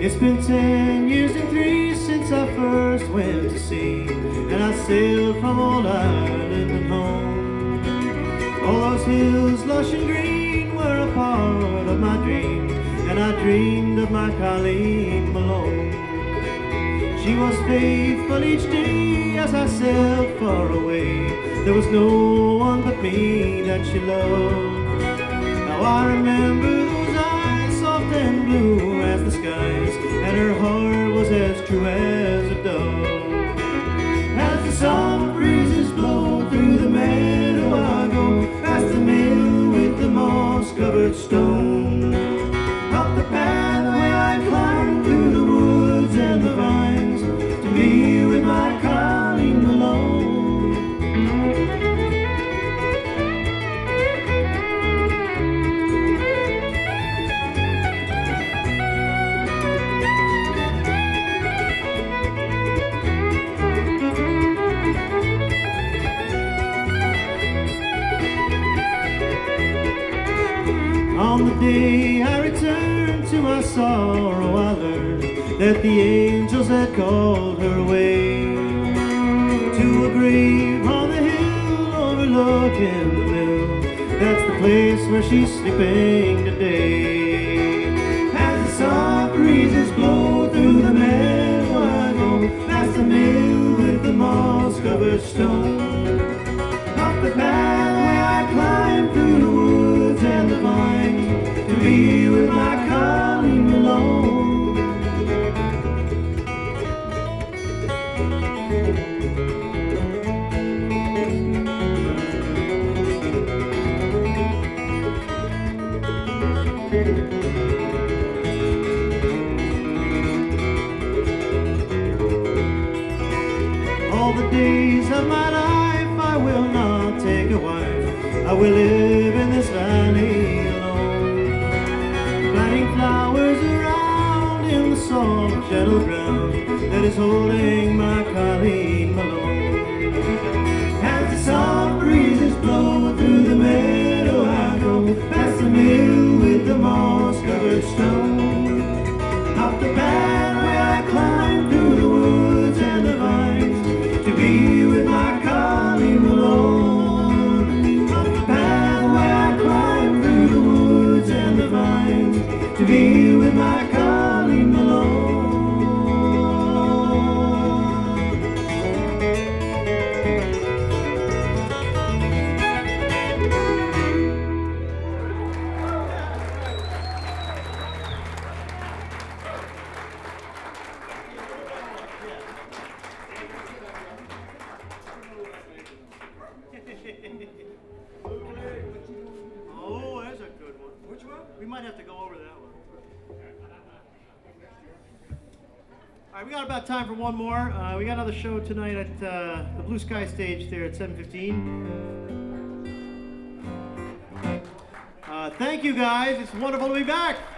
It's been 10 years and 3 since I first went to sea, and I sailed from old Ireland and home. All those hills lush and green were a part of my dream, and I dreamed of my Colleen Malone. She was faithful each day as I sailed far away. There was no one but me that she loved. Now I remember those eyes, soft and blue as the skies, and her heart was as true as a dove. As the summer breezes blow through the meadow, I go past the mill with the moss-covered stone. Up the pathway I climb through the woods and the vines to be with my Colleen Malone. On the day I returned to my sorrow, I learned that the angels had called her away to a grave on the hill overlooking the mill. That's the place where she's sleeping today. As the soft breezes blow through the meadow, I go past the mill with the moss-covered stone. Up the pathway I climb through the woods and the vines to be with my Colleen Malone. All the days of my life I will not take a wife. I will live in this valley alone, planting flowers around in the soft, gentle ground that is holding my Colleen Malone. As the soft breezes blow through the meadow, I go past the mill with the moss-covered stone. Up the pathway I climb through the woods and the vines to be with my Colleen Malone. Up the pathway I climb through the woods and the vines to be with my Colleen Malone. Oh, that's a good one. Which one? We might have to go over that one. All right, we got about time for one more. We got another show tonight at the Blue Sky Stage there at 7:15. Thank you guys. It's wonderful to be back.